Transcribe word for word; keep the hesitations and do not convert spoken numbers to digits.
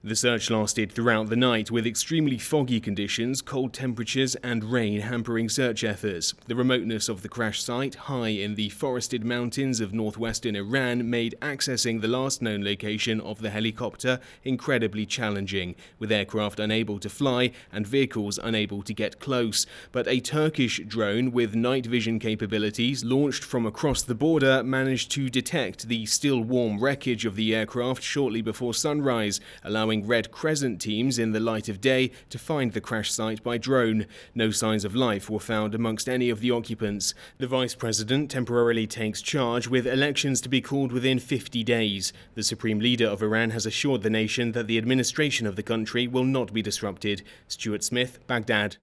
The search lasted throughout the night, with extremely foggy conditions, cold temperatures and rain hampering search efforts. The remoteness of the crash site, high in the forested mountains of northwestern Iran, made accessing the last known location of the helicopter incredibly challenging, with aircraft unable to fly and vehicles unable to get close. But a Turkish drone with night vision capabilities, launched from across the border, managed to detect the still warm wreckage of the aircraft shortly before sunrise, allowing Red Crescent teams in the light of day to find the crash site by drone. No signs of life were found amongst any of the occupants. The vice president temporarily takes charge, with elections to be called within fifty days. The supreme leader of Iran has assured the nation that the administration of the country will not be disrupted. Stuart Smith, Baghdad.